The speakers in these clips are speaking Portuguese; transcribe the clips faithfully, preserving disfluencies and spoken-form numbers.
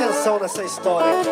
atenção nessa história aqui.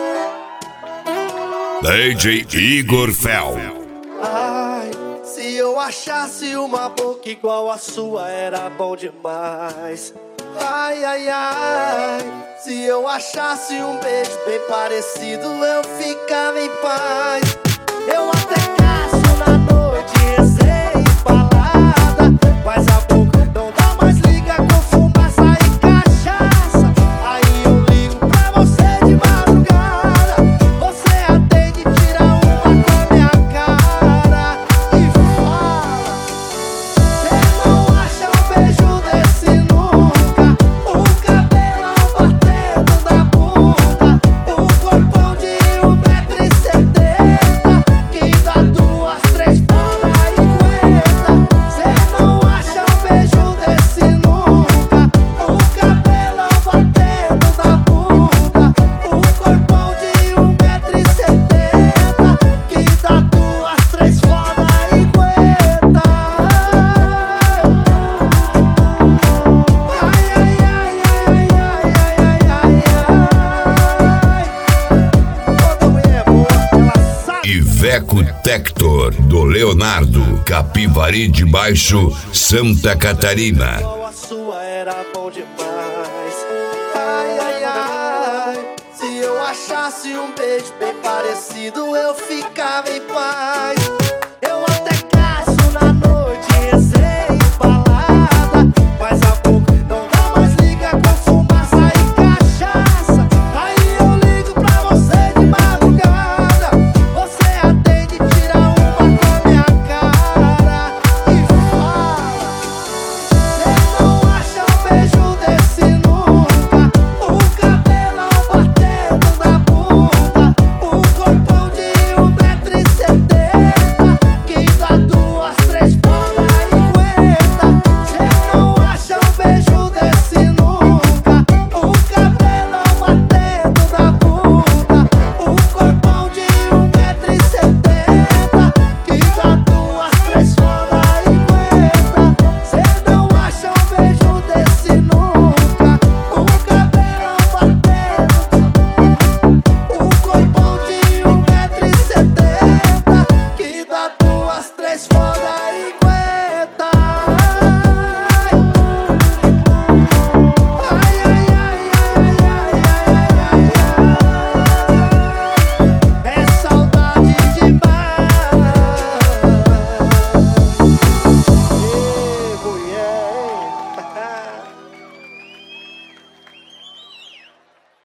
D J Igor Fel. Ai, se eu achasse uma boca igual a sua, era bom demais. Ai, ai, ai, se eu achasse um beijo bem parecido, eu ficava em paz. Eu até caço na noite, receio balada, mas a boca não dá mais liga com fumaça e cachaça. Aí eu ligo pra você de madrugada, você atende, tira uma com a minha cara e fala: cê não acha um beijo desse nunca? O cabelão batendo na bunda, o corpão de um metro e setenta, que dá duas, três bolas e aguenta. Cê não acha um beijo desse nunca? O cabelão batendo na bunda, o corpão de um metro e setenta, que dá duas, três bolas e aguenta. Ai, ai, ai, ai, ai, ai, ai, ai, ai. Toda mulher boa, ela sabe. Iveco Tector, do Leonardo, Capivari de Baixo, Santa Catarina. Igual a sua era bom demais. Ai, ai, ai, se eu achasse um beijo bem parecido, eu ficava em paz.